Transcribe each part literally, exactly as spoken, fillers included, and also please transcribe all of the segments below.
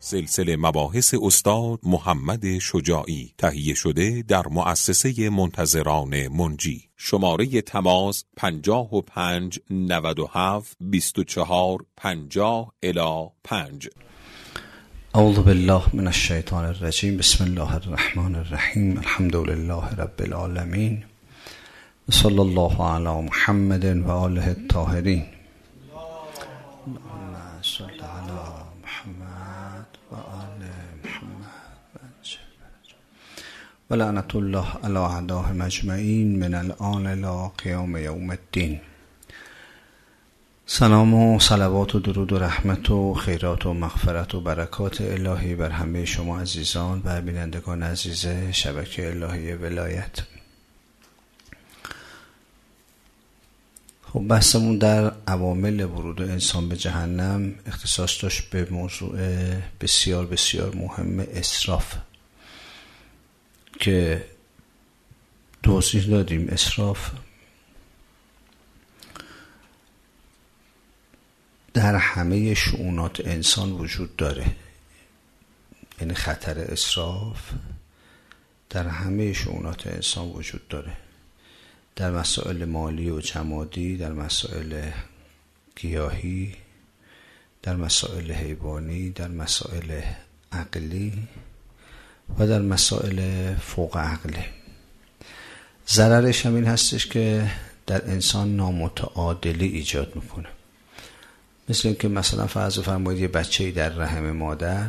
سلسله مباحث استاد محمد شجاعی، تهیه شده در مؤسسه منتظران منجی. شماره تماس پنجاه و پنج نود و هفت بیست و چهار پنجاه الی پنج. اعوذ بالله من الشیطان الرجیم. بسم الله الرحمن الرحیم. الحمد لله رب العالمین. صلی الله علی محمد و آله الطاهرین. اللهم صل علی محمد و آل محمد و لعنت الله علی اعدائهم اجمعین من الآن الی قیام یوم الدین. سلام و صلوات و درود و رحمت و خیرات و مغفرت و برکات الهی بر همه شما عزیزان و بینندگان عزیز شبکه الهی ولایت. خب بحثمون در عوامل ورود انسان به جهنم اختصاص داشت به موضوع بسیار بسیار مهم اسراف که توضیح دادیم. اسراف در همه شؤونات انسان وجود داره، یعنی خطر اسراف در همه شؤونات انسان وجود داره، در مسائل مالی و جمادی، در مسائل گیاهی، در مسائل حیوانی، در مسائل عقلی و در مسائل فوق عقلی. ضررش هم این هستش که در انسان نامتعادلی ایجاد میکنه. مثل اینکه مثلا فرض فرمایید یه بچه‌ای در رحم مادر،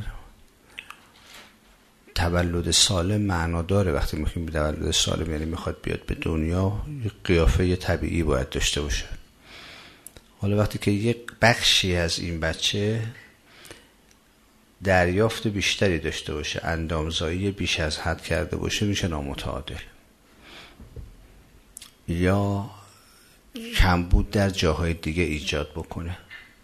تولد سالم معنا داره. وقتی میگیم تولد سالم یعنی میخواد بیاد به دنیا، یه قیافه طبیعی باید داشته باشه. حالا وقتی که یک بخشی از این بچه دریافت بیشتری داشته باشه، اندامزایی بیش از حد کرده باشه، میشه نامتعادل. یا کمبود در جاهای دیگه ایجاد بکنه.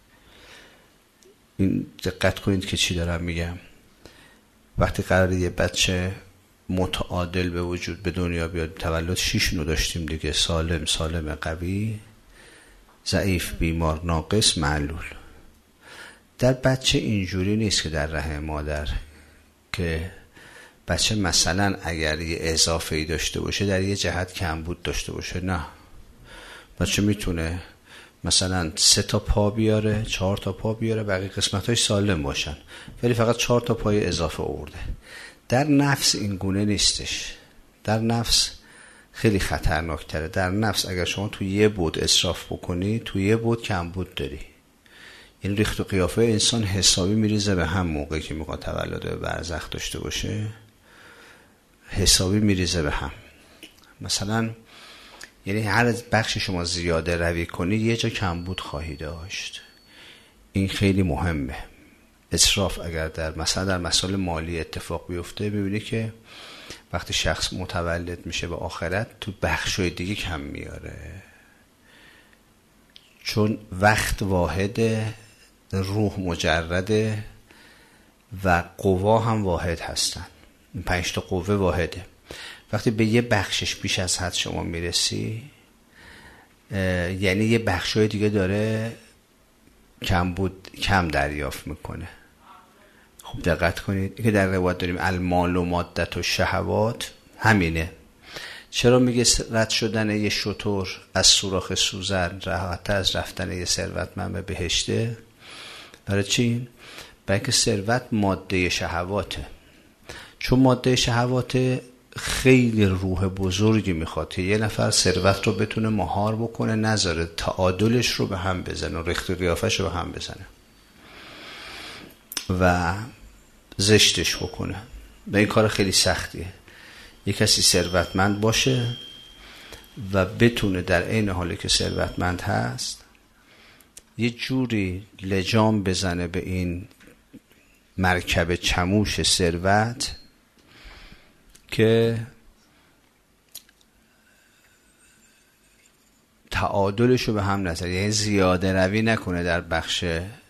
این دقت کنید که چی دارم میگم. وقتی قراره یه بچه متعادل به وجود به دنیا بیاد، تولد شیش نوع داشتیم دیگه: سالم، سالم قوی، ضعیف، بیمار، ناقص، معلول. در بچه اینجوری نیست که در رحم مادر که بچه مثلا اگر یه اضافه‌ای داشته باشه در یه جهت کمبود داشته باشه. نه، بچه میتونه مثلا سه تا پا بیاره، چهار تا پا بیاره، بقیه قسمتاش سالم باشن، ولی فقط چهار تا پای اضافه آورده. در نفس این گونه نیستش. در نفس خیلی خطرناکتره. در نفس اگر شما توی یه بود اسراف بکنی، توی یه بود کمبود داری. این ریخت و قیافه انسان حسابی میریزه به هم. موقعی که میخواد تولد برزخ داشته باشه حسابی میریزه به هم. مثلا یعنی هر بخش شما زیاده روی کنید یه جا کمبود خواهی داشت. این خیلی مهمه. اسراف اگر در مثلا در مسائل مالی اتفاق بیفته، ببینی که وقتی شخص متولد میشه به آخرت تو بخشای دیگه کم میاره، چون وقت واحده، روح مجرده و قوا هم واحد هستن. این پنج تا قوه واحده. وقتی به یه بخشش بیش از حد شما میرسی، یعنی یه بخشای دیگه داره کم بود کم دریافت میکنه. خب دقت کنید که در روایت داریم المال و مادت و شهوات، همینه. چرا میگه رد شدن یه شتر از سوراخ سوزن راحت‌تر از رفتن یه ثروتمند به بهشته؟ برای چی؟ برای که ثروت ماده شهواته. چون ماده شهواته خیلی روح بزرگی میخواد که یه نفر ثروت رو بتونه مهار بکنه، نذاره تعادلش رو به هم بزنه و ریخت و قیافش رو به هم بزنه و زشتش بکنه. و این کار خیلی سختیه. یک کسی ثروتمند باشه و بتونه در عین حالی که ثروتمند هست یه جوری لجام بزنه به این مرکب چموش ثروت که تعادلش رو به هم نذاره، یعنی زیاده روی نکنه در بخش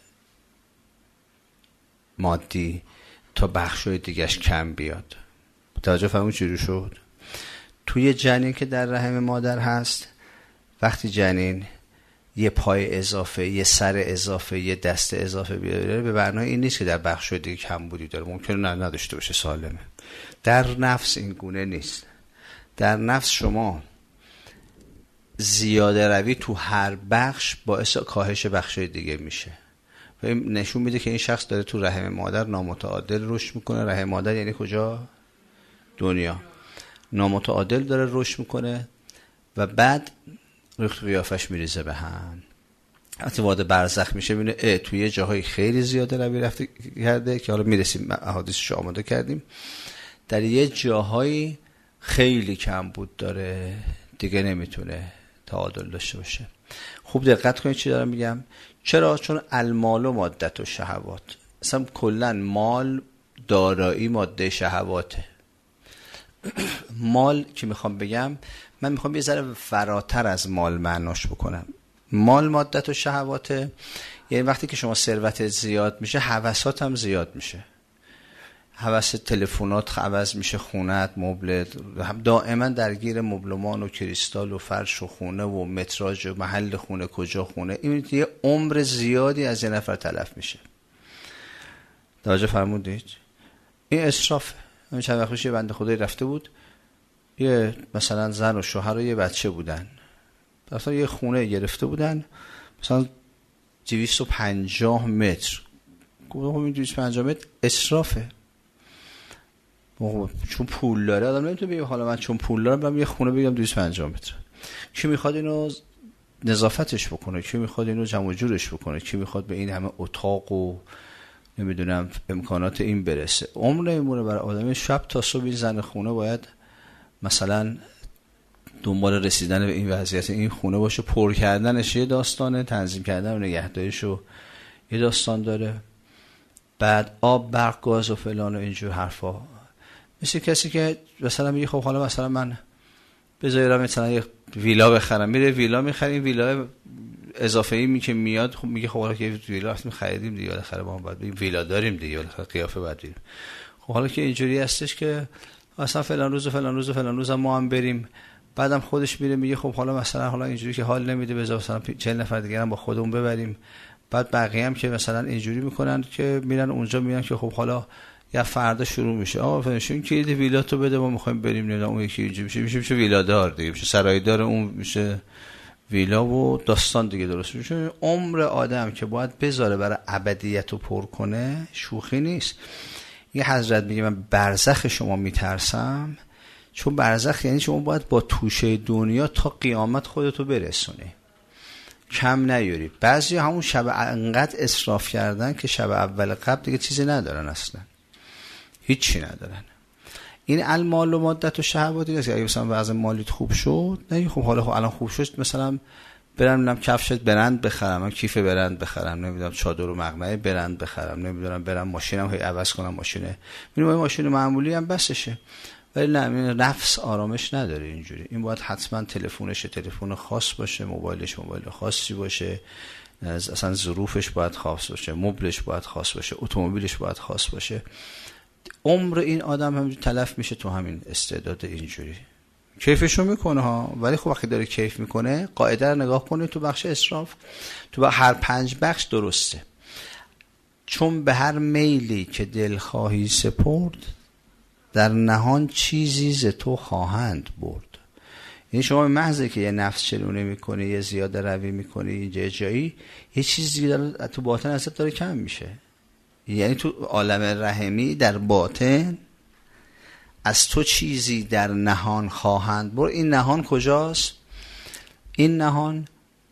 مادی تا بخشای دیگهش کم بیاد. توجه فهمون چجوری شد؟ توی جنین که در رحم مادر هست، وقتی جنین یه پای اضافه، یه سر اضافه، یه دست اضافه بیاره، به معنای این نیست که در بخش دیگه کمبودی داره. ممکنه نه نداشته باشه، سالمه. در نفس این گونه نیست. در نفس شما زیاده روی تو هر بخش باعث کاهش بخش دیگه میشه و این نشون میده که این شخص داره تو رحم مادر نامتعادل رشد میکنه. رحم مادر یعنی کجا؟ دنیا. نامتعادل داره رشد میکنه و بعد ریخت قیافش میریزه به هم. وقتی وارد برزخ میشه ببینه اه توی یه جاهای خیلی زیاده روی رفته کرده که حالا میرسیم احادیثش آماده کردیم، در یه جاهایی خیلی کم بود داره، دیگه نمیتونه تعادل داشته باشه. خوب دقت کنید چی دارم میگم. چرا؟ چون المال و مادت و شهوات، اصلا کلا مال، دارایی ماده شهواته. مال که میخوام بگم، من میخوام یه ذره فراتر از مال معناش بکنم. مال مادت و شهواته یعنی وقتی که شما ثروت زیاد میشه، هوسات هم زیاد میشه. هوس تلفنات عوض میشه، خونت، مبلت، دائما درگیر مبلمان و کریستال و فرش و خونه و متراژ و محل خونه، کجا خونه. این یه عمر زیادی از یه نفر تلف میشه. توجه فرمودید؟ این اسرافه. من چند وقت پیش یه بنده خدایی رفته بود، یه مثلا زن و شوهر و یه بچه بودن، مثلا یه خونه گرفته بودن مثلا دویست و پنجاه متر. گفتم این دویست و پنجاه متر اسرافه. چون پول داره آدم نمیتونه بگه حالا من چون پول دارم برم یه خونه بگم دویست و پنجاه متر. کی میخواد اینو نظافتش بکنه؟ کی میخواد اینو جمع و جورش بکنه؟ کی میخواد به این همه اتاق و نمیدونم امکانات این برسه؟ عمر نمیمونه برای آدم. شب تا صبح این زن خونه باید مثلا دنبال رسیدن به این وضعیت این خونه باشه. پر کردنش یه داستانه، تنظیم کردن و نگهداریشو یه داستان داره، بعد آب، برق، گاز و فلان و اینجور حرفا. مثل کسی که مثلا میگه خب حالا مثلا من بذارم مثلا یه ویلا بخرم، میره ویلا میخره، این ویلا اضافه ای می که میاد خب میگه خب حالا که ویلا اصلا خریدیم دیگه، بالاخره ما باید این ویلا داریم دیگه، بالاخره قیافه باید بریم. خب حالا که اینجوری هستش که اصلا فلان روز و فلان روز و فلان روز ما هم بریم، بعدم خودش میره میگه خب حالا مثلا حالا اینجوری که حال نمیده بذار مثلا چهل نفر دیگه هم با خودمون ببریم. بعد بقیه هم که مثلا اینجوری میکنن که میرن اونجا میگن که خب حالا یا فردا شروع میشه آقا فنشون کلید ویلا تو بده ما میخوایم بریم، نه اون یکی اینجوری میشه میشه میشه ویلا دار دیگه، میشه سرایدار، اون میشه ویلا و داستان دیگه درست میشه. عمر آدم که باید بذاره برای ابدیت رو پر کنه شوخی نیست. یه حضرت میگه من برزخ شما میترسم، چون برزخ یعنی شما باید با توشه دنیا تا قیامت خودتو برسونی، کم نیاری. بعضی همون شب انقدر اسراف کردن که شب اول قبل دیگه چیزی ندارن، اصلا هیچی ندارن. این المال و مادت و شهوات نیست که اگه مثلا وضع مالیت خوب شد نه خب حالا خب الان خوب شد مثلا برم نمیدونم کفشت برند بخرم، من کیف برند بخرم، نمیدونم چادر و مقنعه برند بخرم، نمیدونم برم ماشینم هی عوض کنم، ماشینه میرم ماشین معمولی هم بسشه. ولی نه، نفس آرامش نداره اینجوری. این باید حتما تلفنش تلفن خاص باشه، موبایلش موبایل خاصی باشه، اصلا ظروفش باید خاص باشه، مبلش باید خاص باشه، اتومبیلش باید خاص باشه. عمر این آدم هم تلف میشه تو همین استعداد اینجوری. کیفشو میکنه ها، ولی خب وقتی داره کیف میکنه قاعده رو نگاه کنه تو بخش اسراف، تو هر پنج بخش درسته. چون به هر میلی که دل خواهی سپرد، در نهان چیزی ز تو خواهند برد. یعنی شما به محض که یه نفس چلونه میکنه، یه زیاده روی میکنه اینجا جایی، یه چیزی داره تو باطن ازت داره کم میشه. یعنی تو عالم رحمی در باطن از تو چیزی در نهان خواهند برد. این نهان کجاست؟ این نهان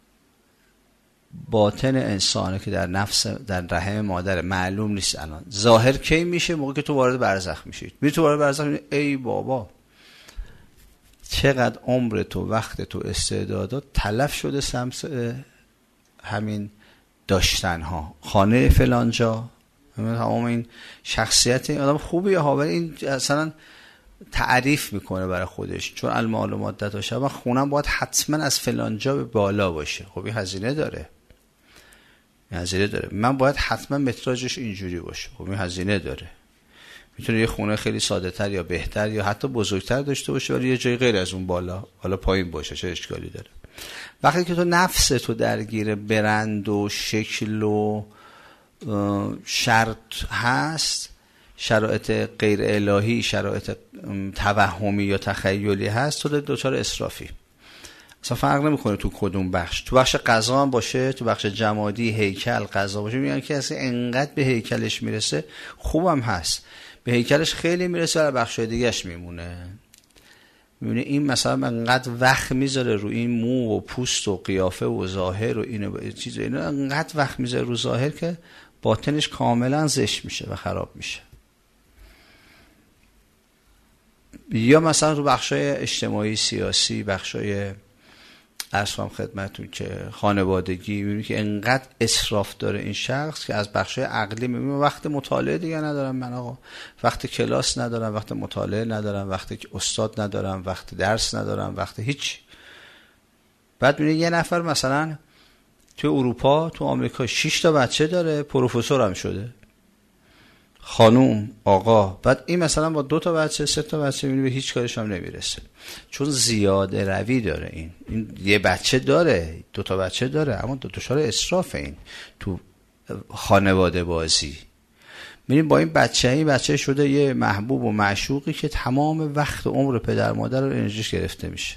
باطن انسانه که در نفس در رحم مادر، معلوم نیست الان. ظاهر کی میشه؟ موقع که تو وارد برزخ میشید. میری تو وارد برزخ میشید ای بابا چقدر عمر تو، وقت تو، استعدادات تلف شده سمت همین داشتن ها، خانه فلانجا، تمام این شخصیت این آدم خوبیه ها، ولی این اصلا تعریف میکنه برای خودش چون المال و مادت و شب خونم باید حتما از فلانجا به بالا باشه. خب این هزینه داره، این هزینه داره. من باید حتما متراژش اینجوری باشه. خب این هزینه داره. میتونه یه خونه خیلی ساده تر یا بهتر یا حتی بزرگتر داشته باشه ولی یه جای غیر از اون بالا حالا پایین باشه، چه اشکالی داره؟ وقتی که تو نفس تو درگیر برند و شکل و شرط هست، شرایط غیر الهی، شرایط توهمی یا تخیلی هست، تو دچار اسرافی. اصلا فرق نمیکنه تو کدوم بخش، تو بخش غذا هم باشه، تو بخش جمادی هیکل غذا باشه، میگن که اصلا انقدر به هیکلش میرسه خوبم هست، به هیکلش خیلی میرسه ولی بخش دیگه‌اش میمونه. میبینی این مثلا انقدر وقت میذاره رو این مو و پوست و قیافه و ظاهر و اینو چیزا، اینا انقدر وقت میذاره رو ظاهر که باطنش کاملا زشت میشه و خراب میشه. یا مثلا رو بخشای اجتماعی سیاسی، بخشای عرضم خدمتون که خانوادگی، میبینی که انقدر اسراف داره این شخص که از بخشای عقلی میبینی وقت مطالعه دیگه ندارم من آقا، وقت کلاس ندارم، وقت مطالعه ندارم، وقت استاد ندارم، وقت درس ندارم، وقت هیچ. بعد میبینی یه نفر مثلا تو اروپا، تو آمریکا شش تا بچه داره، پروفسور هم شده، خانوم، آقا. بعد این مثلا با دو تا بچه، سه تا بچه، میبینی به هیچ کارش هم نمیرسه، چون زیاده روی داره. این این یه بچه داره، دو تا بچه داره، اما دو تاشار اسراف این تو خانواده بازی. میبینیم با این بچه، این بچه شده یه محبوب و معشوقی که تمام وقت و عمر پدر مادر رو انرژیش گرفته میشه.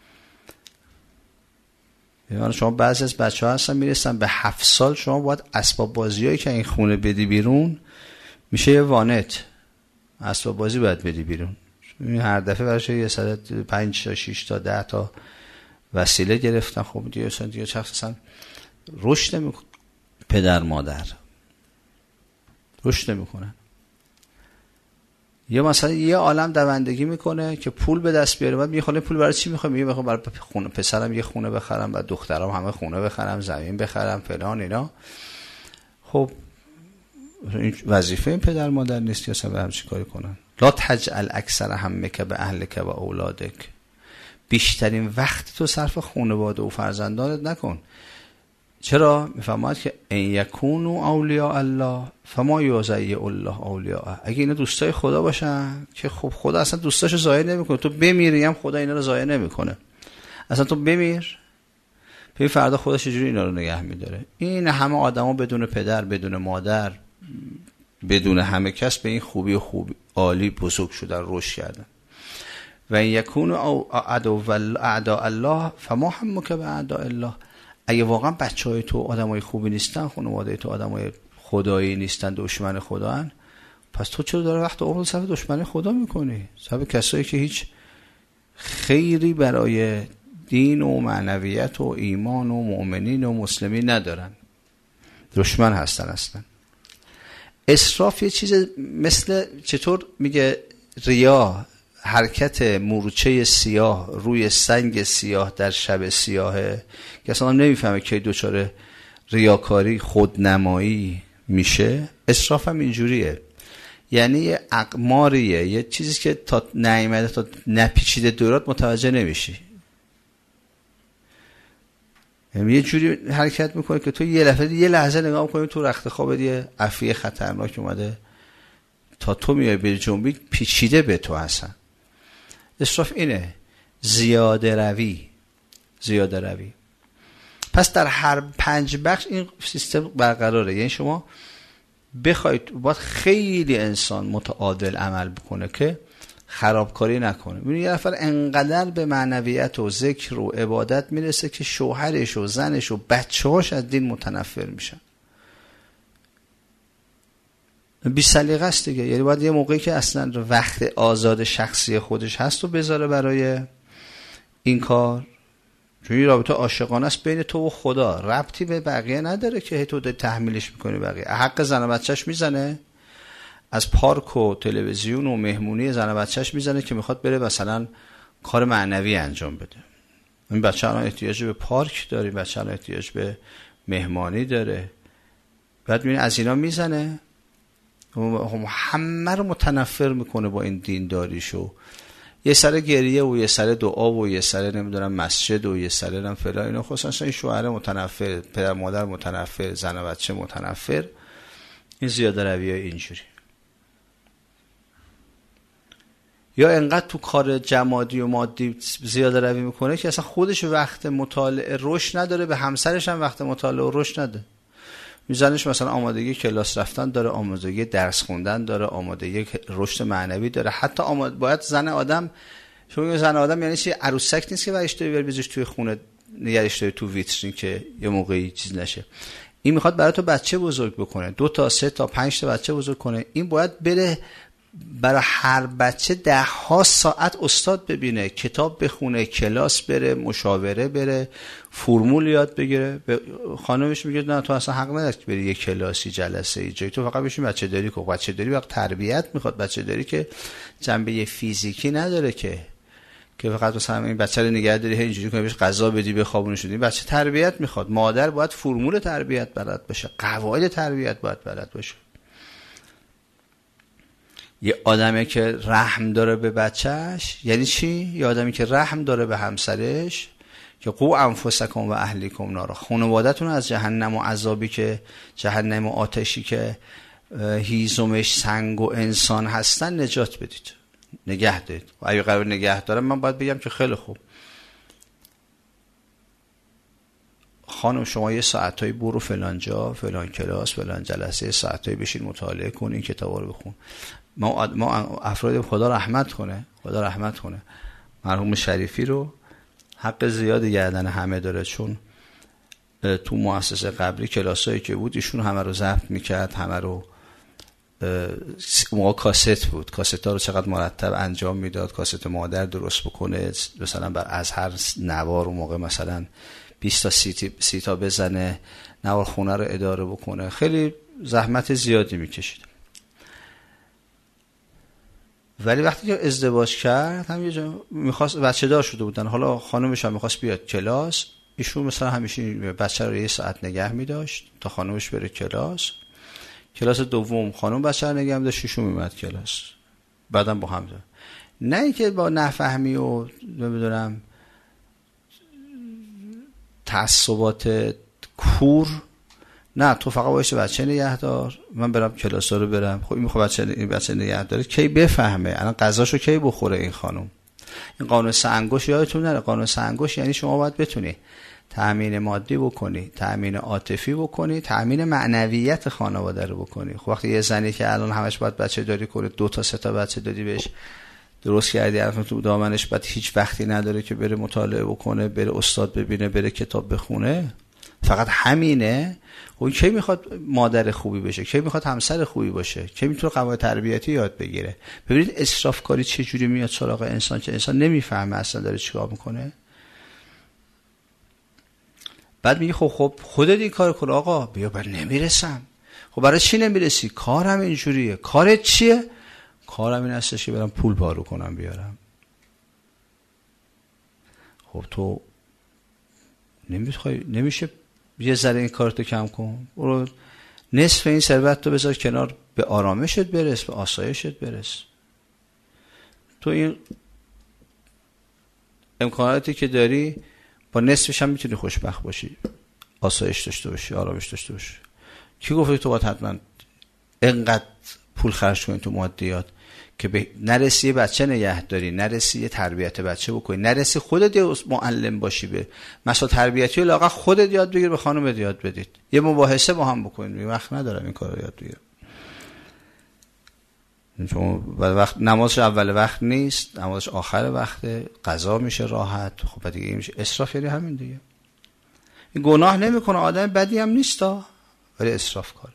یعنی شما بعضی از بچه ها هستن میرسن به هفت سال، شما باید اسباب بازی هایی که این خونه بدی بیرون، میشه یه وانت اسباب بازی باید بدی بیرون. هر دفعه برش یه سر پنج تا شش تا ده تا وسیله گرفتن. خب دیگه اصلا دیگه شخص اصلا رشد نمیکنه، پدر مادر رشد نمیکنن. یا مثلا یه عالم دوندگی میکنه که پول به دست بیاره، بعد میخواد پول برای چی میخواد؟ میگه میخوام برای خونه پسرم یه خونه بخرم، بعد دخترام همه خونه بخرم، زمین بخرم، فلان اینا. خب این وظیفه این پدر مادر نیست که اصلا به هم چی کاری کنن؟ لا تجعل اکثر همک به اهلک و اولادک، بیشترین وقت تو صرف خانواده و فرزندانت نکن. چرا؟ میفهمید که ان یکونوا اولیاء الله فما یضیع الله اولیاءه. اگه اینا دوستای خدا باشن که خب خدا اصلا دوستاشو ضایع نمیکنه، تو بمیری هم خدا اینا رو ضایع نمیکنه. اصلا تو بمیر، به فردا خدا چجوری اینا رو نگه میداره؟ این همه آدما بدون پدر، بدون مادر، بدون همه کس به این خوبی و خوبی عالی بزرگ شدن، رشد کردن. و این یکونوا اعداء الله فما همک به اعداء الله. اگه واقعا بچهای تو آدمای خوبی نیستن، خانواده تو آدمای خدایی نیستن، دشمن خدا هن، پس تو چرا داره وقت عمر صرف دشمن خدا میکنی؟ صرف کسایی که هیچ خیری برای دین و معنویت و ایمان و مؤمنین و مسلمین ندارن، دشمن هستن اصلا. اسراف یه چیز مثل، چطور میگه ریا، حرکت مورچه سیاه روی سنگ سیاه در شب سیاهه که اصلا نمیفهمه که دوچاره ریاکاری، خودنمایی میشه. اسراف هم اینجوریه، یعنی یه اقماریه، یه چیزی که تا نیامده، تا نپیچیده دورات متوجه نمیشی. یعنی یه جوری حرکت میکنه که تو یه لحظه یه لحظه نگاه میکنی تو رخت خوابت یه عفیه خطرناک اومده، تا تو میای به جنبی پیچیده به تو هستن. اسراف اینه، زیاده روی، زیاده روی. پس در هر پنج بخش این سیستم برقراره. یعنی شما بخواید، باید خیلی انسان متعادل عمل بکنه که خرابکاری نکنه. ببین یه نفر انقدر به معنویت و ذکر و عبادت میرسه که شوهرش و زنش و بچه‌هاش از دین متنفر میشن. بی سلیقه است دیگه. یعنی باید یه موقعی که اصلا وقت آزاد شخصی خودش هست و بذاره برای این کار، چون این رابطه عاشقانه است بین تو و خدا، ربطی به بقیه نداره که تو تحمیلش میکنی بقیه. حق زن و بچهش میزنه، از پارک و تلویزیون و مهمونی زن و بچهش میزنه که میخواد بره مثلا کار معنوی انجام بده. این بچه الان احتیاج به پارک داره، این بچه الان احتیاج به مهمانی داره. بعد میبینی از اینا میزنه، همه رو متنفر میکنه با این دینداریشو. یه سر گریه و یه سر دعا و یه سر نمیدونم مسجد و یه سر نم فلان اینا. خصوصا این شوهر متنفر، پدر مادر متنفر، زن و بچه متنفر، این زیاده رویای اینجوری. یا انقدر تو کار جمادی و مادی زیاده روی میکنه که اصلا خودش وقت مطالعه رشد نداره، به همسرش هم وقت مطالعه و رشد نداره. میزنش مثلا آمادگی کلاس رفتن داره، آمادگی درس خوندن داره، آمادگی رشد معنوی داره، حتی آماد... باید زن آدم، چون زن آدم یعنی چی؟ عروسک نیست که برش داری بری بزنش توی خونه نگرش داری تو ویترین که یه موقعی چیز نشه. این میخواد برای تو بچه بزرگ بکنه، دو تا سه تا پنج تا بچه بزرگ کنه. این باید بره برای هر بچه ده ها ساعت استاد ببینه، کتاب بخونه، کلاس بره، مشاوره بره، فرمول یاد بگیره. به خانمش میگه نه تو اصلا حق نداری که بری یه کلاسی جلسه ای جایی، تو فقط بشین بچه داری کو. بچه داری وقت تربیت میخواد، بچه داری که جنبه فیزیکی نداره که که فقط مثلا این بچه رو نگه داری اینجوری کنی بهش غذا بدی بخوابونش بدی. بچه تربیت میخواد، مادر باید فرمول تربیت بلد باشه، قواعد تربیت باید بلد باشه. یه آدمی که رحم داره به بچهش یعنی چی؟ یه آدمی که رحم داره به همسرش که قو انفسکم و اهلیکم نارا، خانواده‌تون از جهنم و عذابی که جهنم و آتشی که هیزمش سنگ و انسان هستن نجات بدید، نگه دارید. و اگه قرار نگه دارم من باید بگم که خیلی خوب خانم شما یه ساعتایی برو فلان جا، فلان کلاس، فلان جلسه، ساعتایی بشین مطالعه کن، این کتابا رو بخون. ما ما افراد خدا رحمت کنه، خدا رحمت کنه مرحوم شریفی رو، حق زیادی گردن همه داره، چون تو مؤسسه قبلی کلاسایی که بود ایشون همه رو ضبط میکرد، همه رو موقع کاست بود، کاست ها رو چقدر مرتب انجام میداد، کاست مادر درست بکنه مثلا بر از هر نوار اون موقع مثلا بیست تا سی تا بزنه، نوار خونه رو اداره بکنه، خیلی زحمت زیادی میکشید. ولی وقتی که ازدواج کرد هم یه جا میخواست، بچه دار شده بودن، حالا خانومش هم میخواست بیاد کلاس، ایشون مثلا همیشه بچه رو یه ساعت نگه میداشت تا خانومش بره کلاس. کلاس دوم خانم بچه رو نگه میداشت، ایشون میمد کلاس، بعدم با هم دار. نه اینکه با نفهمی و نمیدونم تعصبات کور، نه تو فقط باشه بچه نگه دار، من برم کلاس رو برم. خب این میخواد بچه این بچه نگه داره کی بفهمه الان غذاشو کی بخوره این خانم. این قانون سه انگشت یادتون نره، قانون سه انگشت یعنی شما باید بتونی تأمین مادی بکنی، تأمین عاطفی بکنی، تأمین معنویت خانواده رو بکنی. خب وقتی یه زنی که الان همش باید بچه داری کنه، دو تا سه تا بچه دادی بهش، درست کردی الان تو دامنش، بعد هیچ وقتی نداره که بره مطالعه بکنه، بره استاد ببینه، بره کتاب بخونه، فقط همینه. اون کی میخواد مادر خوبی بشه، کی میخواد همسر خوبی باشه، کی میتونه قواعد تربیتی یاد بگیره. ببینید اسراف کاری چه جوری میاد سراغ انسان که انسان نمیفهمه اصلا داره چیکار میکنه. بعد میگه خب خب خودت این کار کن آقا، بیا من نمیرسم. خب برای چی نمیرسی؟ کارم اینجوریه. کارت چیه؟ کارم این هستش که برم پول پارو کنم بیارم. خب تو نمیخوای، نمیشه یه ذره این کارتو کم کن، برو نصف این ثروت تو بذار کنار، به آرامشت برس، به آسایشت برس. تو این امکاناتی که داری با نصفش هم میتونی خوشبخت باشی، آسایش داشته باشی، آرامش داشته باشی. کی گفته تو باید حتما انقدر پول خرج کنی تو مادیات که به نرسی بچه نگه داری، نرسی یه تربیت بچه بکنی، نرسی خودت یه معلم باشی، به مسائل تربیتی و لااقل خودت یاد بگیر، به خانومت یاد بدید، یه مباحثه با هم بکنید. وقت ندارم این کارو یاد بگیرم، چون وقت نمازش اول وقت نیست، نمازش آخر وقته، قضا میشه راحت. خب دیگه این میشه اسراف، یعنی همین دیگه. این گناه نمیکنه، آدم بدی هم نیستا، ولی اسراف کاره.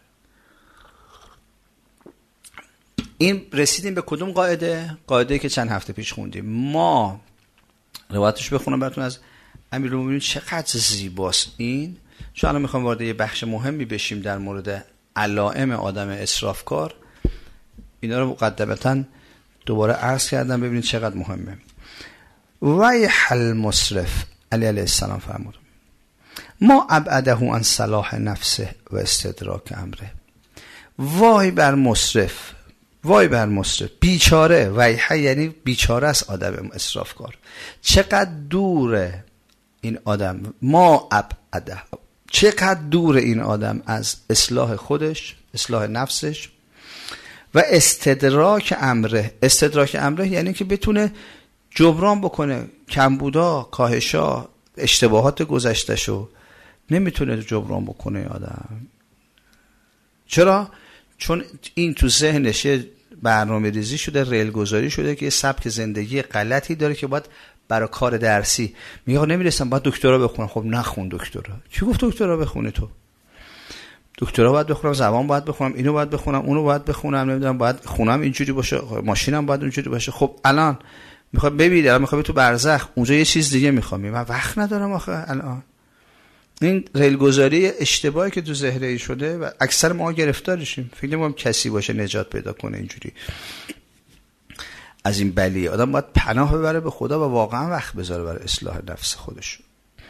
این رسیدیم به کدوم قاعده؟ قاعده‌ای که چند هفته پیش خوندیم. ما روایتش بخونم براتون از امیرالمومنین، چقدر زیباست این. چون الان میخوام وارد یه بخش مهمی بشیم در مورد علائم آدم اسرافکار. اینا رو مقدمتاً دوباره عرض کردم ببینید چقدر مهمه. ویح المسرف، علی علیه السلام فرمود ما ابعده عن صلاح نفسه و استدراک امره. وای بر مسرف، وای بر مسرف، بیچاره. ویح یعنی بیچاره است آدم اسرافکار. چقدر دوره این آدم، ما ابعده، چقدر دور این آدم از اصلاح خودش، اصلاح نفسش و استدراک امره. استدراک امره یعنی که بتونه جبران بکنه کمبودا، کاهشا، اشتباهات گذشتهشو نمیتونه جبران بکنه آدم. چرا؟ چون این تو ذهنش برنامه ریزی شده، ریل گذاری شده که یه سبک زندگی غلطی داره که باید برای کار درسی میگه نمیرسم باید دکترا بخونم. خب نخون دکترا. کی گفت دکترا بخونی تو؟ دکترا باید بخونم، زبان باید بخونم، اینو باید بخونم، اونو باید بخونم، نمیدونم باید خونم اینجوری باشه، ماشینم باید اونجوری باشه. خب الان میخوام ببینید، الان میخوام تو برزخ اونجا یه چیز دیگه میخوام، من وقت ندارم آخه الان. این ریل گذاری اشتباهی که تو ذهن شده و اکثر ما گرفتارشیم. فکر نمی‌کنم کسی باشه نجات پیدا کنه اینجوری از این بلیه. آدم باید پناه ببره به خدا و واقعا وقت بذاره برای اصلاح نفس خودش.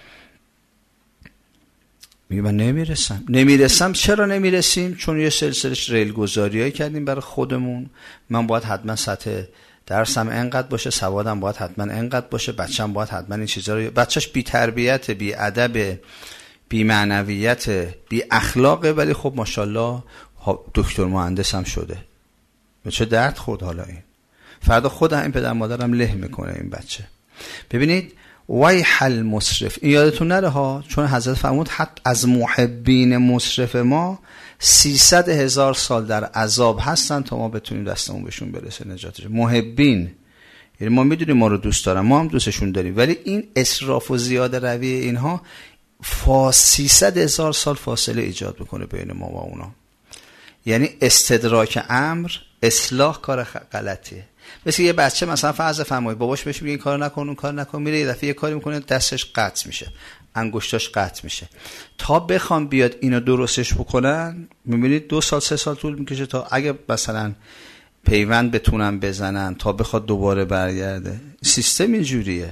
میگه من نمیرسم. نمیرسم چرا نمیرسیم؟ چون یه سلسله ریل گذاریایی کردیم برای خودمون. من باید حتما سطح درسم انقدر باشه، سوادم باید حتما انقدر باشه، بچه‌م باید حتما این چیزا رو، بچه‌ش بی تربیت، بی ادب، بی معنویت، بی اخلاقه، ولی خب ماشاءالله دکتر مهندس هم شده. چه درد خورد حالا این. فردا خود این پدر مادرم له میکنه این بچه. ببینید ویح المسرف، این یادتون نره ها، چون حضرت فرمود حتی از محبین مسرف ما سیصد هزار سال در عذاب هستن تا ما بتونیم دستمون بهشون برسه نجاتش. محبین یعنی ما میدونیم ما رو دوست دارن، ما هم دوستشون داریم، ولی این اسراف و زیاده روی اینها فا سیصد هزار سال فاصله ایجاد میکنه بین ما و اونا. یعنی استدراک امر، اصلاح کار غلطیه. مثل یه بچه مثلا فرض فرمایید باباش بهش میگه این کارو نکن اون کارو نکن، میره یه دفعه یه کاری میکنه دستش قطع میشه، انگشتاش قطع میشه. تا بخوام بیاد اینو درستش بکنن میبینید دو سال سه سال طول میکشه تا اگه مثلا پیوند بتونن بزنن تا بخواد دوباره برگرده. سیستم اینجوریه.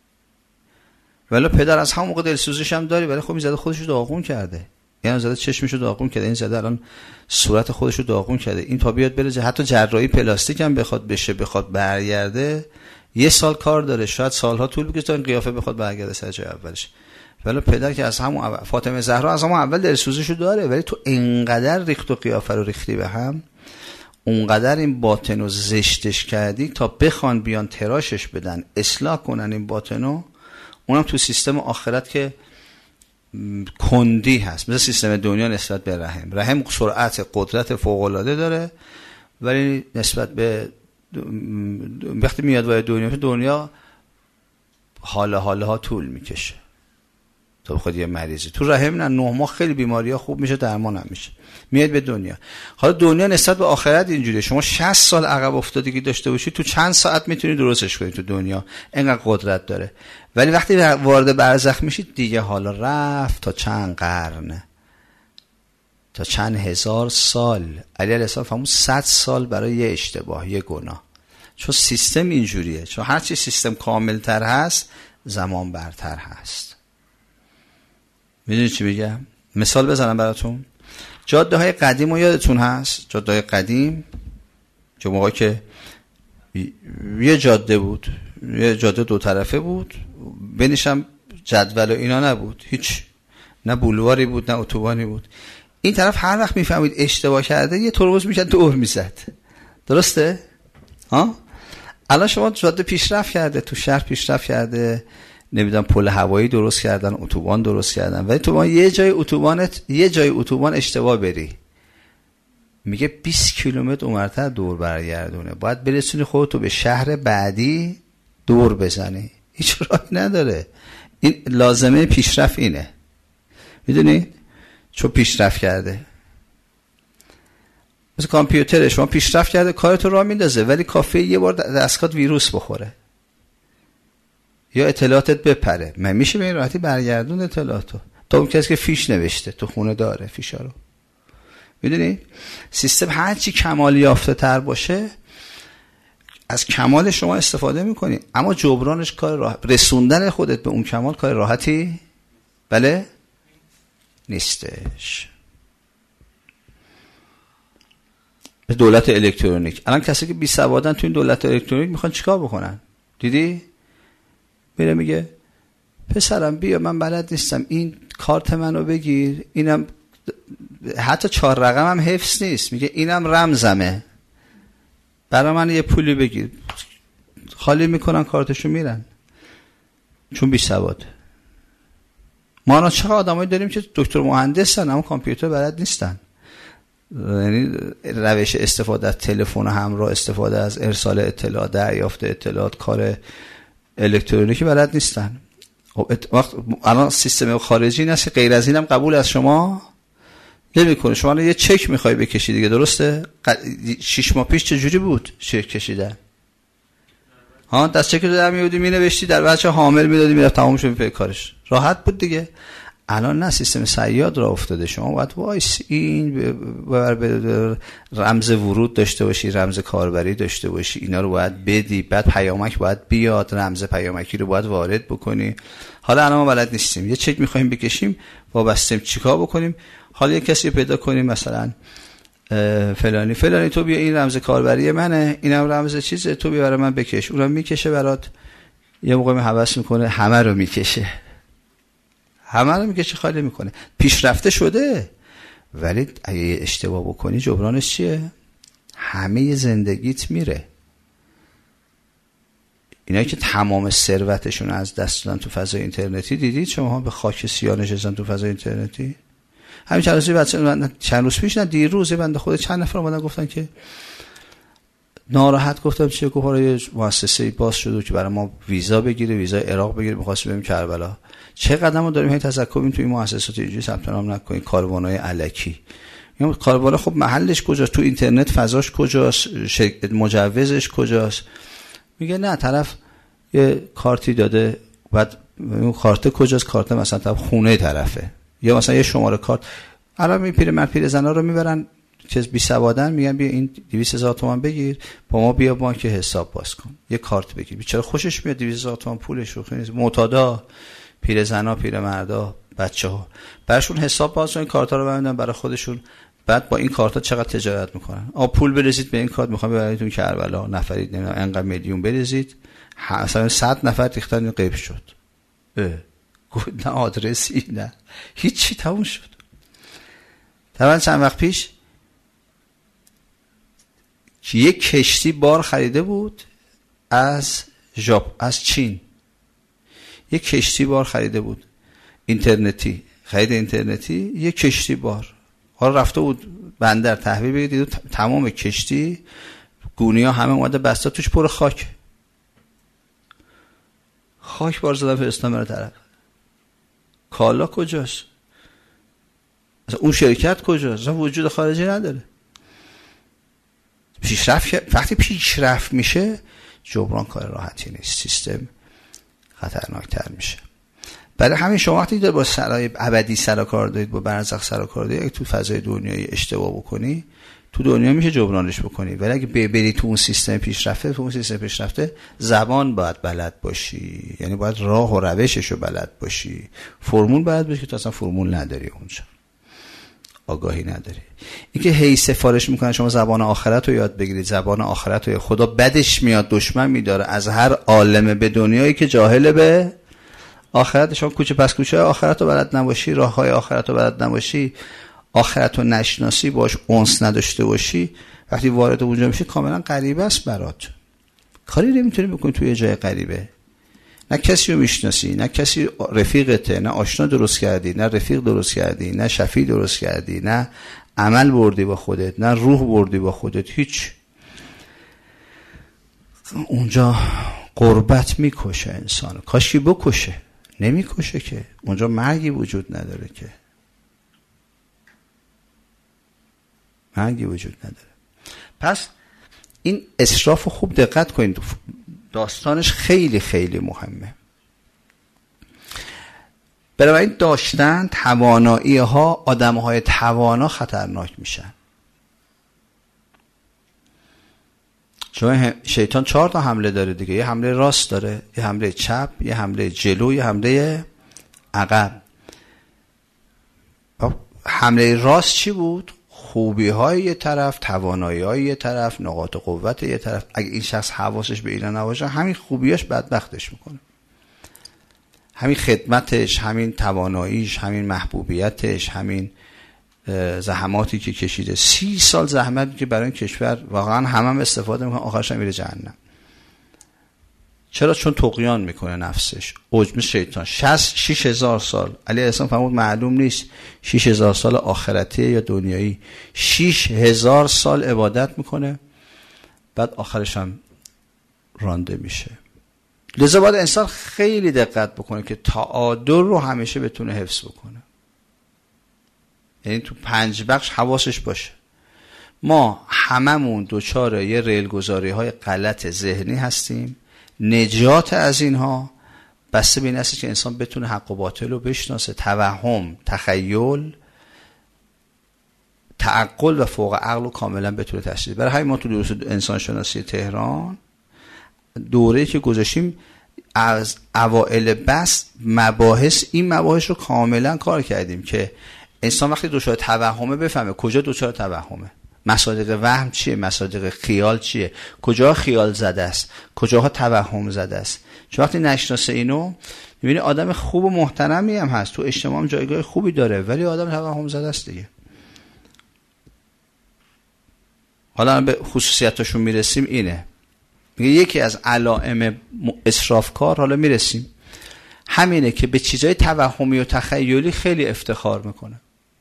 ولی پدر از همون موقع دلسوزیش هم داری، ولی خب این زده خودشو داغون کرده، یعنی زده چشمشو داغون کرده، این زده الان صورت خودشو داغون کرده. این تا بیاد بره حتی جراحی پلاستیک هم بخواد بشه، بخواد برگرده یه سال کار داره، شاید سالها طول بکشه تا این قیافه بخواد برگرده سر جای اولش. ولی پدر که از همون اول، فاطمه زهرا از همون اول دلسوزیشو داره، ولی تو اینقدر ریخت و قیافه رو ریختی به هم، اونقدر این باطن رو زشتش کردی تا بخوان بیان تراشش بدن، اصلاح کنن این باطنو. اونم تو سیستم آخرت که کندی هست، مثل سیستم دنیا نسبت به رحم. رحم سرعت قدرت فوق‌العاده داره، ولی نسبت به وقتی میاد وارد دنیا، دنیا حالا حالا ها طول میکشه تا بخواد یه مریضی. تو رحم نه، نه ماه خیلی بیماری ها خوب میشه، درمان هم میشه، میاد به دنیا. حالا دنیا نسبت به آخرت اینجوریه، شما شصت سال عقب افتادگی داشته باشی تو چند ساعت میتونی درستش کنی. تو دنیا اینقدر قدرت داره، ولی وقتی وارد برزخ میشید دیگه حالا رفت تا چند قرن، تا چند هزار سال. علی علیه السلام فرمود صد سال برای یه اشتباه، یه گناه. چون سیستم اینجوریه، چون هرچی سیستم کاملتر هست زمان برتر هست. میدونی چی میگم؟ مثال بزنم براتون. جاده های قدیم رو یادتون هست؟ جاده های قدیم که موقعی که یه جاده بود، یه جاده دو طرفه بود، بینش هم جدول و اینا نبود، هیچ، نه بولواری بود نه اتوبانی بود. این طرف هر وقت میفهمید اشتباه کرده یه ترمز میشد دور میزد. درسته؟ ها؟ الان شما جاده پیشرفت کرده، تو شهر پیشرفت کرده، نمیدونم پل هوایی درست کردن، اتوبان درست کردن، ولی تو یه جای اتوبانت یه جای اتوبان اشتباه بری، میگه بیست کیلومتر اونورتر دور برگردونه، باید برسونی خودتو به شهر بعدی دور بزنی. هیچ راهی نداره. این لازمه پیشرفت اینه، میدونی؟ چون پیشرفت کرده. مثل کامپیوتر شما پیشرفت کرده، کارتو راه میندازه، ولی کافیه یه بار دستگاهت ویروس بخوره یا اطلاعاتت بپره، من میشه به این راحتی برگردون اطلاعاتو. تا اون کسی که فیش نوشته تو خونه داره فیشا رو، میدونی؟ سیستم هرچی کمال یافته تر باشه از کمال شما استفاده میکنی، اما جبرانش کار راحت، رسوندن خودت به اون کمال کار راحتی بله نیستش. به دولت الکترونیک الان کسی که بی سوادن تو این دولت الکترونیک میخوان چیکار بکنن؟ دیدی؟ میره میگه پسرم بیا من بلد نیستم، این کارت منو بگیر، اینم حتی چهار رقم هم حفظ نیست، میگه اینم رمزمه، برای من یه پولی بگیر، خالی میکنن کارتشو میرن، چون بی سواد. ما الان چقدر آدمایی داریم که دکتر مهندسن اما کامپیوتر بلد نیستن، یعنی روش استفاده از تلفن همراه، استفاده از ارسال اطلاعات، دریافت اطلاعات، کار الکترونیکی بلد نیستن. وقت الان سیستم خارجی این است که غیر از اینم قبول از شما نمیکنه. شما یه چک میخوای بکشی دیگه، درسته؟ شش ماه پیش چه جوری بود چک کشیدن؟ ها دست چک رو در میودی مینوشتی، در بچه حامل میدادی میرفت تمام شد پی کارش، راحت بود دیگه. الان نه، سیستم صیاد را افتاده. شما باید وایس این ببر رمز ورود داشته باشی، رمز کاربری داشته باشی، اینا رو باید بدی، بعد پیامک باید بیاد، رمز پیامکی رو باید وارد بکنی. حالا الان ما بلد نیستیم، یه چک میخوایم بکشیم، وابستیم چیکار بکنیم؟ حالا یه کسی پیدا کنیم مثلا فلانی فلانی تو بیا این رمز کاربری منه، اینم رمز چیزه، تو بیا برای من بکش. اونم میکشه برات، یه موقع حواس میکنه همه رو میکشه، همه رو میکشه خالی میکنه. پیشرفته شده، ولی اگه اشتباه بکنی جبرانش چیه؟ همه زندگیت میره. اینا که تمام ثروتشون از دست دادن تو فضای اینترنتی، دیدید شما به خاک سیاه نشستن تو فضای اینترنتی؟ همین چند روز بچه من چند روز پیش نه دیروز بنده خود چند نفر اومدن گفتن که ناراحت، گفتم چیه؟ گفت آره مؤسسه باز شده که برای ما ویزا بگیره، ویزای عراق بگیره، می‌خواستیم بریم کربلا. چه قدمو داریم هی تذکر می‌دیم توی این مؤسسات اینجوری ثبت نام نکنین، کاروانای الکی. میگم کاروان خب محلش کجاست؟ تو اینترنت فضاش کجاست؟ شرکت مجوزش کجاست؟ میگه نه طرف یه کارتی داده، بعد اون کارت کجاست؟ کارت مثلا طرف خونه طرفه، یا مثلا یه شماره کارت. الان می پیرمرد پیرزنا رو میبرن که بی سوادن، میگن بیا این دویست هزار تومان بگیر با ما بیا بانک حساب باز کن، یه کارت بگیر. بیچاره خوشش میاد دویست هزار تومان پولش رو خیلی معتادا، پیرزنا، پیرمردا، بچه‌ها براشون حساب باز کن، کارتا رو ببندن برای خودشون، بعد با این کارتا چقدر تجارت میکنن. آ پول بریزید به این کارت، میخوام ببریدتون کربلا، نفرید نمیدونم انقدر میلیون بریزید، مثلا صد نفر ریختن غیب شد. اه گفت نه آدرسی نه هیچی، تموم شد. طبعا چند وقت پیش که یک کشتی بار خریده بود از ژاپن، از چین، یک کشتی بار خریده بود اینترنتی، خرید اینترنتی، یک کشتی بار. حالا رفته بود بندر تحویل بگیره، دید تمام کشتی گونی‌ها همه اومده بسته توش پر خاک، خاک بار زدن فرستادن برای طرف. کالا کجاست؟ اصلا اون شرکت کجاست؟ اصلا وجود خارجی نداره. پیشرفت وقتی پیشرفت میشه جبران کار راحتی نیست، سیستم خطرناکتر میشه. برای همین شما وقتی دارید با سرای ابدی سر کار دارید، با برزخ سر کار دارید، اگه تو فضای دنیایی اشتباه بکنی تو دنیا میشه جبرانش بکنی، ولی اگه بری تو اون سیستم پیشرفته، تو اون سیستم پیشرفته زبان باید بلد باشی، یعنی باید راه و روششو بلد باشی، فرمول بلد باشی که تو اصلا فرمول نداری، اونجا آگاهی نداری. اینکه هی سفارش میکنن شما زبان آخرت رو یاد بگیرید، زبان آخرت رو خدا بدش میاد، دشمن میداره از هر عالمه به دنیایی که جاهل به آخرت. شما کوچه پس کوچه آخرت رو بلد نباشی، راه های آخرت رو بلد نباشی، آخرت رو نشناسی، باش انس نداشته باشی، وقتی وارد اونجا میشی کاملا غریبه است برات، کاری نمیتونی بکنی توی جای غریبه. نه کسی رو میشناسی، نه کسی رفیقته، نه آشنا درست کردی، نه رفیق درست کردی، نه شفیع درست کردی، نه عمل بردی با خودت، نه روح بردی با خودت، هیچ. اونجا قربت میکشه انسانو، کاشکی بکشه، نمیکشه که، اونجا مرگی وجود نداره که، مرگی وجود نداره. پس این اسراف خوب دقت کنید، داستانش خیلی خیلی مهمه. بنابراین داشتن توانایی ها، آدم های توانا خطرناک میشن. چون شیطان چهار تا حمله داره دیگه، یه حمله راست داره، یه حمله چپ، یه حمله جلو، یه حمله عقب. حمله راست چی بود؟ خوبی های یه طرف، توانایی های یه طرف، نقاط قوت یه طرف. اگه این شخص حواسش به اینا نباشه، همین خوبیاش بدبختش میکنه، همین خدمتش، همین تواناییش، همین محبوبیتش، همین زحماتی که کشیده، سی سال زحمت که برای این کشور واقعا همه هم استفاده میکنه، آخرش هم میره جهنم. چرا؟ چون طغیان میکنه نفسش، عجب شیطان. شش هزار سال علیه السلام فرمود معلوم نیست شش هزار سال آخرتی یا دنیایی، شش هزار سال عبادت میکنه بعد آخرش هم رانده میشه. لذا باید انسان خیلی دقت بکنه که تعادل رو همیشه بتونه حفظ بکنه، یعنی تو پنج بخش حواسش باشه. ما هممون دوچار یه ریلگذاری های غلط ذهنی هستیم. نجات از اینها بسته به این است که انسان بتونه حق و باطل رو بشناسه، توهم، تخیل، تعقل و فوق عقل رو کاملا بتونه تشخیص. برای همین ما تو دروس انسان شناسی تهران دوره‌ای که گذاشتیم از اوائل بس مباحث این مباحث رو کاملا کار کردیم که انسان وقتی دچار توهمه بفهمه کجا دچار توهمه، مصادیق وهم چیه، مصادیق خیال چیه، کجا خیال زده است، کجاها توهم زده است. چون وقتی نشناسه اینو میبینی آدم خوب و محترمی هم هست، تو اجتماع هم جایگاه خوبی داره، ولی آدم توهم زده است دیگه. حالا به خصوصیتاشون میرسیم. اینه میگه یکی از علائم اسرافکار، حالا میرسیم، همینه که به چیزای توهمی و تخیلی خیلی افتخار میکنه.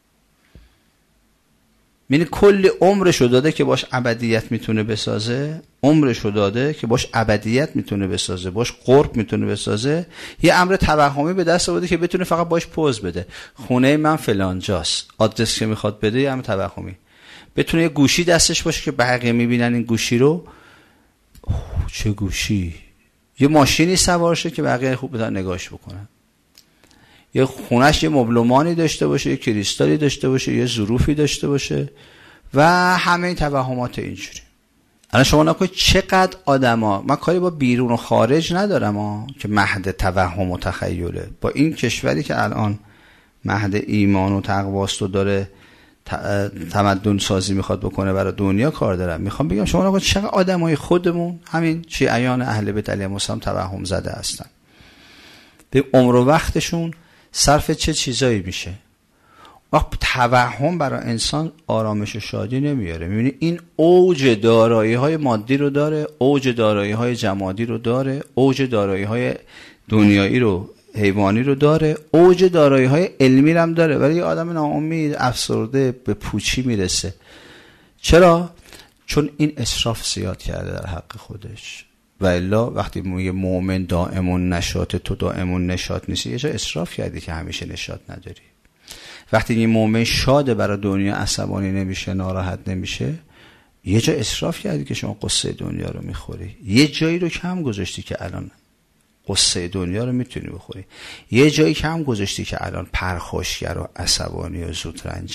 یعنی کل عمرشو داده که باش ابدیت میتونه بسازه، عمرشو داده که باش ابدیت میتونه بسازه، باش قرب میتونه بسازه. یه امر توهمی به دست آورده که بتونه فقط باش پوز بده، خونه من فلان جاست، آدرس که میخواد بده یه امر توهمی. بتونه یه گوشی دستش باشه که بقیه میبینن این گوشی رو، چه گوشی، یه ماشینی سوار شه که بقیه خوب بتونن نگاهش بکنن، یه خونش یه مبلمانی داشته باشه، یه کریستالی داشته باشه، یه ظروفی داشته باشه و همه این توهمات اینجوری. الان شما نکنید چقدر آدما، من کاری با بیرون و خارج ندارم ها که مهد توهم و تخیله، با این کشوری که الان مهد ایمان و تقواست و داره تمدن سازی میخواد بکنه برای دنیا کار دارم، میخوام بگم شما نکنید چقدر آدمای خودمون همین شیعیان اهل بیت علیهم السلام توهم زده هستن. به عمر و وقتشون صرف چه چیزایی میشه؟ وقت توهم برای انسان آرامش و شادی نمیاره. میبینی این اوج دارایی های مادی رو داره، اوج دارایی های جمادی رو داره، اوج دارایی های دنیایی رو، حیوانی رو داره، اوج دارایی های علمی رو هم داره، ولی یه آدم ناامید افسرده به پوچی میرسه. چرا؟ چون این اسراف زیاد کرده در حق خودش. و الا وقتی میگه مؤمن دائمون نشاط، تو دائمون نشاط نیستی، یه جا اسراف کردی که همیشه نشاط نداری. وقتی این مؤمن شاده برای دنیا، عصبانی نمیشه، ناراحت نمیشه، یه جا اسراف کردی که شما قصه دنیا رو میخوری. یه جایی رو کم گذاشتی که الان قصه دنیا رو میتونی بخوری، یه جایی کم گذاشتی که الان پرخاشگر و عصبانی و زودرنجی،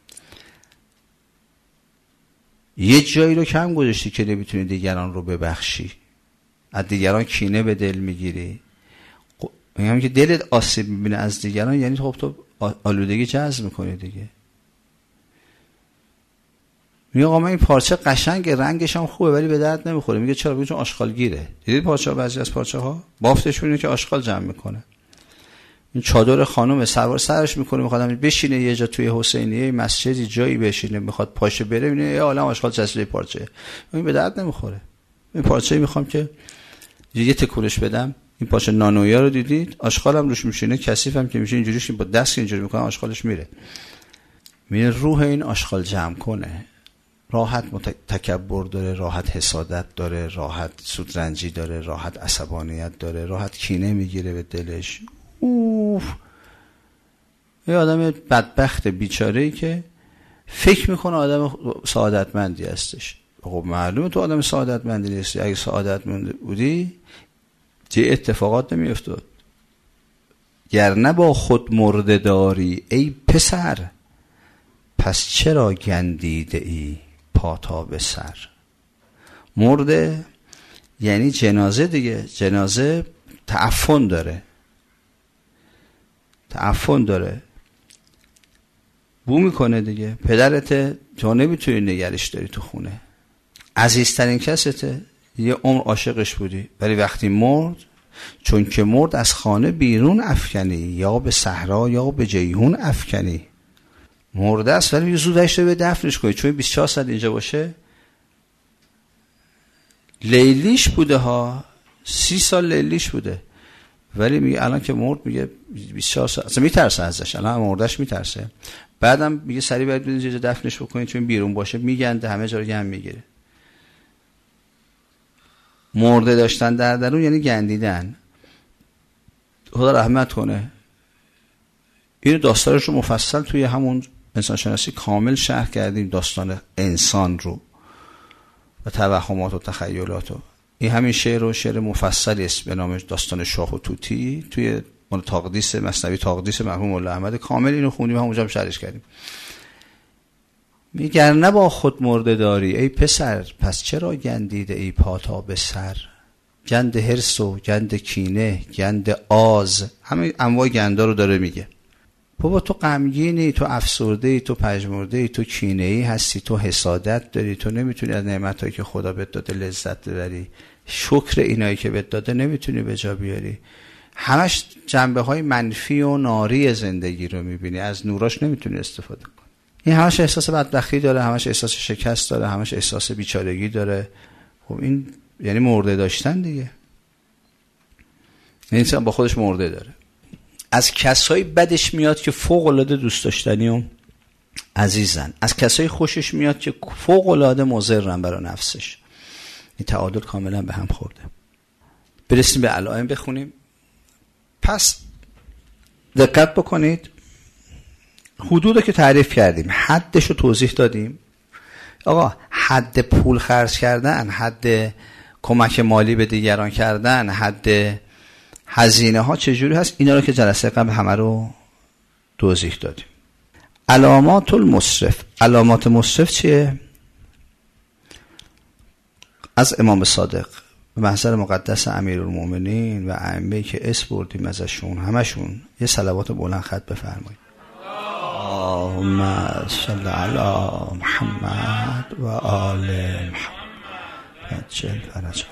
یه جایی رو کم گذاشتی که نمیتونی دیگران رو ببخشی، از دیگران کینه به دل میگیری. میگم که دلت آسیب میبینه از دیگران، یعنی خب تو آلودگی جذب میکنی دیگه. میگه آقا من این پارچه قشنگه، رنگش هم خوبه، ولی به درد نمیخوره. میگه چرا؟ میگه چون آشغالگیره. دیدید پارچه، بعضی از پارچه ها بافتش میونه که آشغال جمع میکنه. این چادر خانم سوار سرش میکنه، میخواد بشینه یه جا توی حسینیه مسجدی جایی بشینه، میخواد پاشه بره، میبینه یه عالم آشغال چسبیده پارچه. این به درد نمیخوره. این پارچه میخوام که یه تکونش بدم. این پارچه نانویا رو دیدید؟ آشغال هم روش میشینه، کثیف هم که میشه، اینجوریش با دست اینجوری میکنه آشغالش میره. میره روح این آشغال جمع کنه. راحت تکبر داره، راحت حسادت داره، راحت سودرنجی داره، راحت عصبانیت داره، راحت کینه میگیره به دلش. اوف، یه آدم بدبخت بیچاره‌ای که فکر میکنه آدم سعادتمندی هستش. خب معلومه تو آدم سعادتمندی نیستی. اگه سعادتمند بودی چه اتفاقات نمیافتاد. گر نه با خود مرده داری ای پسر، پس چرا گندیده ای پا تا به سر. مرده یعنی جنازه دیگه. جنازه تعفن داره، تعفن داره، بو میکنه دیگه. پدرت تو نمیتونی نگرش داری تو خونه، عزیزترین کسته، یه عمر عاشقش بودی، ولی وقتی مرد، چون که مرد از خانه بیرون افکنی، یا به صحرا یا به جیهون افکنی. مرده است ولی زود داشته به دفنش کنید، چون بیست و چهار ساعت اینجا باشه. لیلیش بوده ها، سی سال لیلیش بوده، ولی میگه الان که مرد میگه بیست و چهار ساعت اصلا میترسه ازش، الان مردش میترسه. بعدم میگه سریع باید اینجا دفنش بکنید چون بیرون باشه میگنده همه جا رو گم میگیره. مرده داشتن در درون یعنی گندیدن. خدا رحمت کنه. این داستانش رو مفصل توی همون انسان شناسی کامل شرح کردیم، داستان انسان رو و توهمات و تخیلات. و این همین شعر و شعر مفصلی است به نام داستان شاه و طوطی توی مال تقدیس مثنوی تقدیس مرحوم مولا احمد کامل اینو خوندیم، همونجا هم شرحش کردیم. میگر نه با خود مرده داری ای پسر، پس چرا گندیده ای پاتا به سر؟ گند حرص و گند کینه، گند آز، همه انواع گندا رو داره میگه. بابا تو غمگینی، تو افسرده ای، تو پژمرده ای، تو کینه ای هستی، تو حسادت داری، تو نمیتونی از نعمتایی که خدا بهت داده لذت ببری، شکر اینایی که بهت داده نمیتونی به جا بیاری، همش جنبه های منفی و ناری زندگی رو میبینی، از نوراش نمیتونی استفاده کنی. این همش احساس بدبختی داره، همش احساس شکست داره، همش احساس بیچارگی داره. خب این یعنی مرده داشتن دیگه. این انسان با خودش مرده داره. از کسایی بدش میاد که فوق العاده دوست داشتنی و عزیزن، از کسایی خوشش میاد که فوق العاده مضرن برای نفسش. این تعادل کاملا به هم خورده. برسیم به علائم بخونیم. پس دقت بکنید، حدود که تعریف کردیم، حدش رو توضیح دادیم. آقا حد پول خرج کردن، حد کمک مالی به دیگران کردن، حد هزینه ها چجوری هست، اینا رو که جلسه قبل همه رو توضیح دادیم. علامات المسرف. علامات مسرف چیه؟ از امام صادق به محضر مقدس امیرالمومنین و ائمه‌ای که اسم بردیم ازشون همشون یه صلوات بلند خط بفرمایید. اللهم صل علی محمد و آل محمد جل فرجه.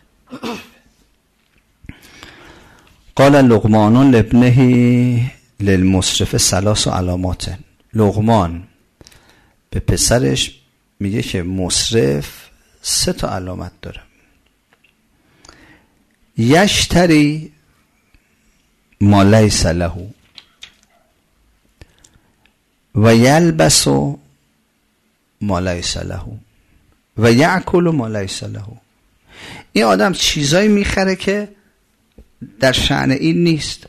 قال لقمان لابنه للمسرف ثلاث علامات. لقمان به پسرش میگه که مسرف سه تا علامت داره. یشتری ما لیس له و یلبس ما لیس له و یأکل ما لیس له. این آدم چیزایی میخره که در شأن این نیست،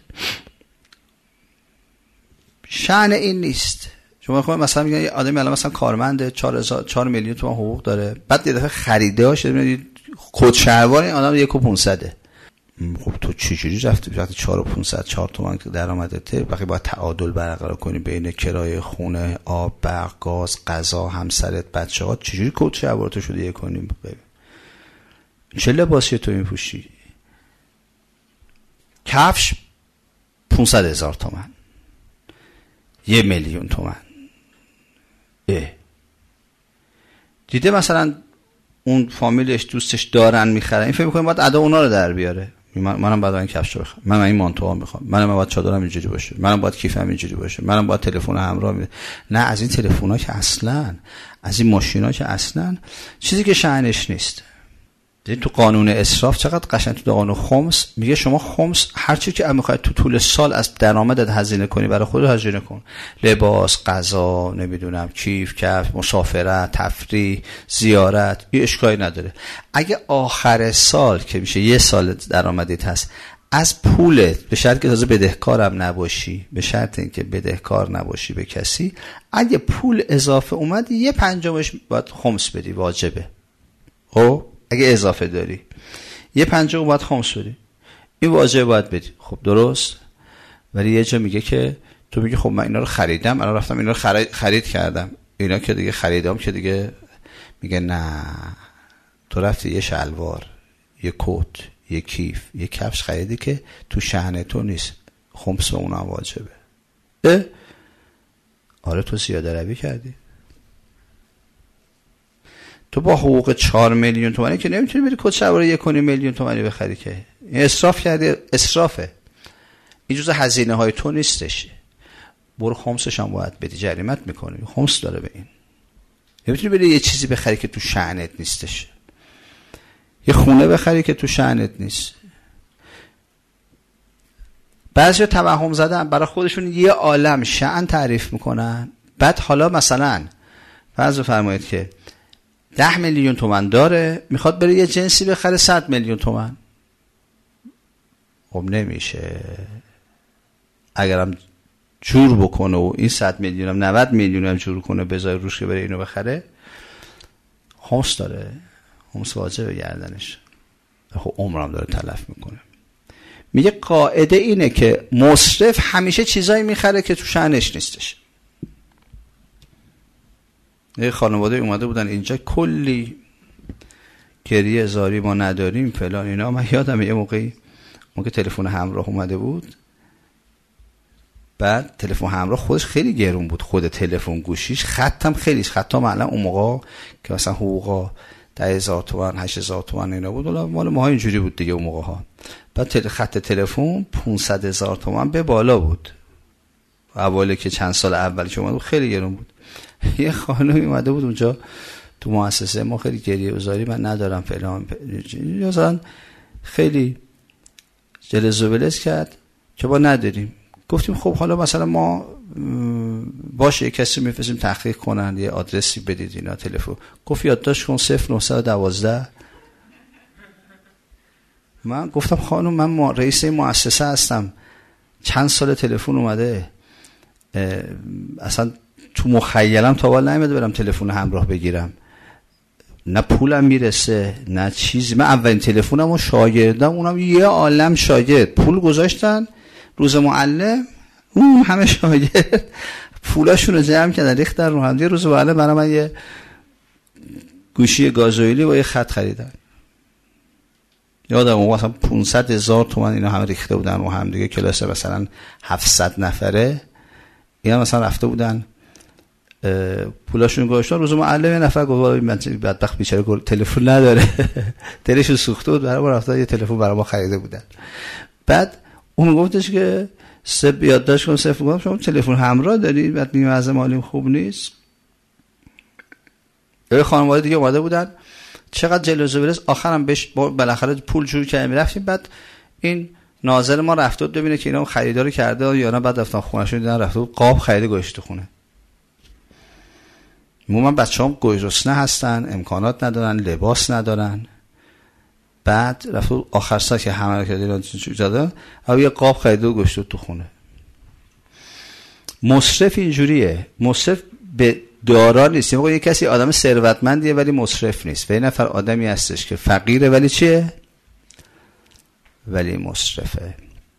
شأن این نیست. شما خود مثلا میگن یه آدمی الان مثلا کارمنده، چهار میلیون تومان حقوق داره، بعد یه دفعه خریده ها شده میدید کت شلوار این آدم یک و پونصده. خب تو چجوری رفتی وقتی چهار و پونصد چهار تومان درآمدته؟ بقیه باید تعادل برقرار کنی بین کرایه خونه، آب، برق، گاز، غذا، همسرت، بچه‌ها. چجوری کت شلوار تو شده یک کنیم؟ چه لباسی تو میپوشی؟ کفش پونصد هزار تومان، یه میلیون تومان. اه دیده مثلا اون فامیلش دوستش دارن میخرن، این فکر میکنه باید ادا اونا رو در بیاره. من منم باید این کفش رو بخرم، منم این مانتو میخوام، منم باید چادرم اینجوری باشه، منم باید کیفم اینجوری باشه، منم باید تلفن همراه می. نه، از این تلفن‌ها که اصلا، از این ماشینا که اصلا چیزی که شأنش نیست. تو قانون اسراف چقدر قشنگ تو قانون خمس میگه شما خمس هر چی که میخوای تو طول سال از درآمدت هزینه کنی برای خودت هزینه کن. لباس، غذا، نمیدونم کیف، کف، مسافرت، تفریح، زیارت، این اشکالی نداره. اگه آخر سال که میشه یه سال درآمدت هست از پولت، به شرط که تازه بدهکارم نباشی، به شرط اینکه بدهکار نباشی به کسی، اگه پول اضافه اومد یه پنجمش باید خمس بدی، واجبه. خب اگه اضافه داری یه پنجم باید خمس بدی، این واجب باید بدی. خب درست. ولی یه جا میگه که تو میگه خب من اینا رو خریدم، الان رفتم اینا رو خرید, خرید کردم، اینا که دیگه خریدم که دیگه. میگه نه، تو رفتی یه شلوار، یه کت، یه کیف، یه کفش خریدی که تو شأن تو نیست، خمس به اونم واجبه. اه؟ آره تو زیاده روی کردی. تو با حقوق چهار میلیون تومانی که نمیتونی بری کت شلوار یک میلیون تومانی بخری که. این اسراف کردی، اسرافه. این جزء هزینه های تو نیستش. برو خمسش هم باید بدی، جریمت میکنه، خمس داره به این. نمیتونی بری یه چیزی بخری که تو شأنت نیستش، یه خونه بخری که تو شأنت نیست. بعضی توهم زدن برای خودشون یه عالم شأن تعریف میکنن، بعد حالا مثلا فرض فرمایید که ده میلیون تومان داره، میخواد بره یه جنسی بخره صد میلیون تومان. خب نمیشه. اگرم جور بکنه و این صد میلیون هم نود میلیون هم جور کنه بذاره روش که بره اینو بخره، خمس داره، خمس واجبه گردنش. خب عمرم داره تلف میکنه. میگه قاعده اینه که مصرف همیشه چیزایی میخره که تو شأنش نیستش. یه خانواده اومده بودن اینجا، کلی گریه زاری ما نداریم فلان اینا. من یادم یه موقعی موقع تلفن همراه اومده بود، بعد تلفن همراه خودش خیلی گرون بود، خود تلفن گوشیش، خطم خیلیش خطا معلا اون موقع که مثلا حقوقا ده هزار تومان هشت هزار تومان اینا بود، ولی مال ما اینجوری بود دیگه اون موقع ها. بعد تل... خط تلفن پانصد هزار تومان به بالا بود، اولی که چند سال اول که اومد خیلی گرون بود. یه خانمی اومده بود اونجا تو مؤسسه ما، خیلی گریه وزاری من ندارم فلان، مثلا خیلی جلز و بلز کرد که با نداریم. گفتیم خب حالا مثلا ما باشه کسی میفرستیم تحقیق کنن، یه آدرسی بدید اینا، تلفن. گفت یادداشت کن صفر نه یک دو. من گفتم خانم من ما رئیس مؤسسه هستم، چند سال تلفن اومده، اصلا تو مخیلم تا حالا نیومده برم تلفن همراه بگیرم، نه پولم میرسه نه چیزی. من اولین تلفنمو شاگردم، اونم یه عالم شاگرد پول گذاشتن روز معلم، اون همه شاگرد پولاشون رو جمع کردن ریختن رو هم. یه روز معلم برای من یه گوشی گازوئیلی با یه خط خریدن. یادم اون مثلا پانصد هزار تومان اینا هم ریخته بودن رو هم دیگه. کلاس مثلا هفتصد نفره اینا مثلا رفته بودن پولاشون گذاشتن. روز معلم یه نفر گفت من بدبخت بیچاره تلفن نداره، دلشون سوخته بود، برای ما رفتن یه تلفن برای ما خریده بودن. بعد اون گفتش که سب یادداشت کن صفر. گفتم شما تلفن همراه دارید؟ بعد میگم از مالیم خوب نیست. یه خانواده دیگه اومده بودن، چقدر جلوزه برس، آخرام بهش بالاخره پول جور کردیم رفتیم. بعد این ناظر ما رفته بود ببینه که اینا خریدار کرده یا نه. بعد رفتن خونه‌شون دیدن رفته بود قاب خریده گوشت تو خونه. من بچه‌ام گرسنه هستن، امکانات ندارن، لباس ندارن. بعد رفت آخر سال که همه کردن چیزی دادن، او یه قاب خریده و گوشت تو خونه. مصرف اینجوریه. مصرف به دارا نیست. یه کسی آدم ثروتمندیه ولی مصرف نیست، و یه نفر آدمی هستش که فقیره ولی چیه؟ ولی مصرفه.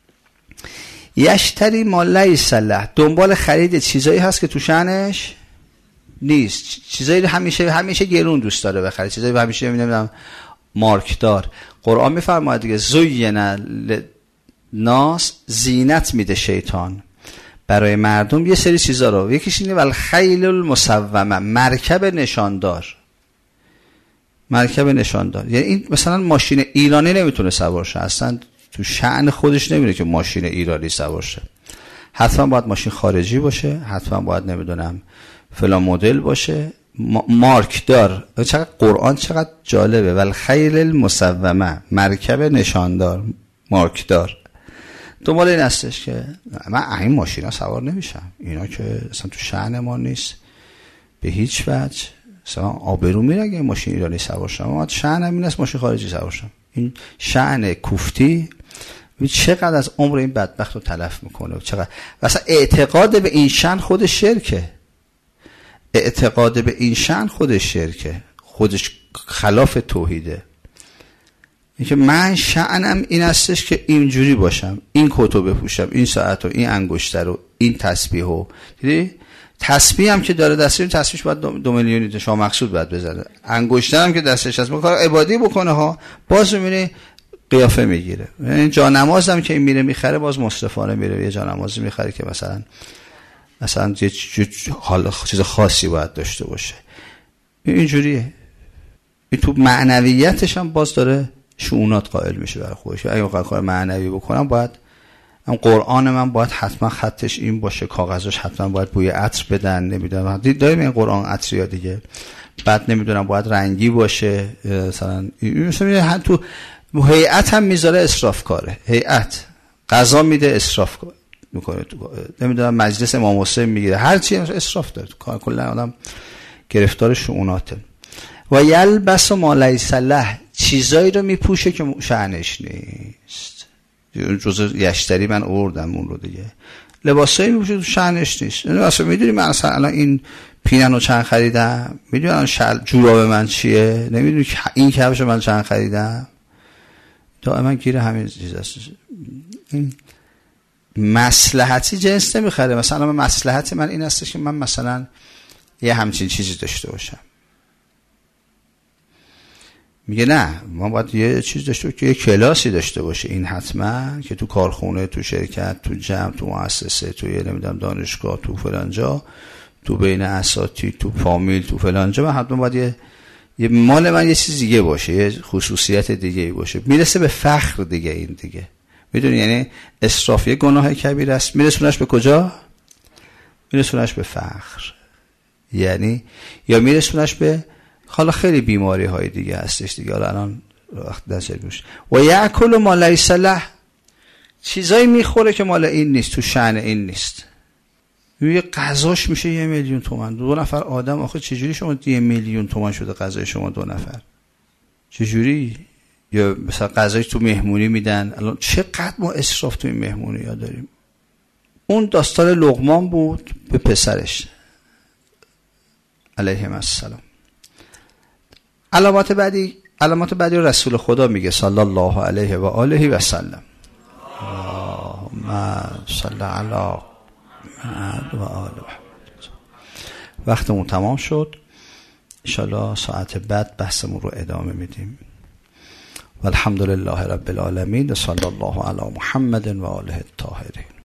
یشتری ما لیس له، دنبال خرید چیزایی هست که تو شأنش نیست. چیزایی همیشه همیشه گرون دوست داره بخره، چیزایی همیشه نمیدونم مارکدار. قرآن میفرماید دیگه زین ناس، زینت میده شیطان برای مردم یه سری چیزا رو. یکیش اینه والخیل المسومه، مرکب نشاندار. مرکب نشاندار یعنی این مثلا ماشین ایرانی نمیتونه سوار شه، اصلا تو شأن خودش نمیره که ماشین ایرانی سوار شه. حتما باید ماشین خارجی باشه، حتما باید نمیدونم فلان مدل باشه، مارک دار. چقدر قرآن چقدر جالبه. والخیل المسومه، مرکب نشاندار، مارک دار. دنبال این هستش که من این ماشینا سوار نمیشم، اینا که اصلا تو شأن ما نیست به هیچ وجه. مثلا آبرو میره اگه ماشین ایرانی سوار شم، اما شأنم این است ماشین خارجی سوار شم. این شأن کوفتی چقدر از عمر این بدبخت رو تلف میکنه. چقدر مثلا اعتقاد به این شأن خود شرکه. اعتقاد به این شأن خودش شرکه، خودش خلاف توحیده. اینکه من شأنم این هستش که اینجوری باشم، این کتو بپوشم، این ساعت و این انگشتر و این تسبیح و دیدی تسبیح هم که داره دستش، تسبیحش باید دو, دو میلیونی شاه مقصود باید بزنه، انگشتر هم که دستش هست کار عبادی بکنه ها، باز میبینی قیافه میگیره. این جا نماز هم که این میره میخره باز مصرفانه میره، یه جا نمازی میخره که مثلا مثلا یه حال چیز خاصی باید داشته باشه. اینجوریه. این تو معنویتش هم باز داره شؤونات قائل میشه برای خودش. اگه واقعا کار معنوی بکنم باید من قرآن من باید حتما خطش این باشه، کاغذش حتما باید بوی عطر بدن، نمیدونم داریم این قرآن عطر یا دیگه، بعد نمیدونم باید رنگی باشه، مثلا مثلا تو هیئت هم میذاره اسراف کاره، هیئت قضا میده اسراف میکنه، نمیدونم مجلس امام حسین میگیره، هر چی اسراف داره کار، کلا آدم گرفتار شؤوناته. و یلبس ما لیس له، چیزایی رو میپوشه که شأنش نیست. جزء یشتری من آوردم اون رو دیگه، لباسایی میپوشه تو شأنش نیست. یعنی اصلا میدونی من اصلا الان این پیننو چند خریدم، میدونی الان شل جوراب من چیه، نمیدونی این کفش من چند خریدم، دائما گیر همین چیز است. این مصلحتی جنس نمیخره. مثلا من مصلحت من این است که من مثلا یه همچین چیزی داشته باشم، میگه نه ما باید یه چیز داشته باشیم که یه کلاسی داشته باشه، این حتما که تو کارخونه، تو شرکت، تو جمع، تو مؤسسه، تو یه نمیدونم دانشگاه، تو فلان جا، تو بین اساتید، تو فامیل، تو فلان جا، من حتما باید یه, یه مال من یه چیز دیگه باشه، یه خصوصیت دیگه باشه. میرسه به فخر دیگه، این دیگه میدونی یعنی اسراف یه گناه کبیر است. میرسونش به کجا؟ میرسونش به فخر، یعنی یا میرسونش به حالا خیلی بیماری های دیگه هستش دیگه، حالا الان وقت نظر میشه. و یأکل ما لیس له، چیزایی میخوره که مال این نیست، تو شأن این نیست. یه غذاش میشه یه میلیون تومان، دو نفر آدم، آخه چجوری شما یه میلیون تومان شده غذای شما دو نفر؟ چجوری؟ یا مثلا غذای تو مهمونی میدن، الان چقدر ما اسراف تو این مهمونی ها داریم. اون داستان لقمان بود به پسرش علیهم السلام. علامات بعدی، علامات بعدی رسول خدا میگه صلی الله علیه و آله و سلم. اللهم صل علی محمد و آل محمد. وقتمون تمام شد، ان شاءالله ساعت بعد بحثمون رو ادامه میدیم. والحمد لله رب العالمین و صلی الله علی محمد و آله الطاهرین.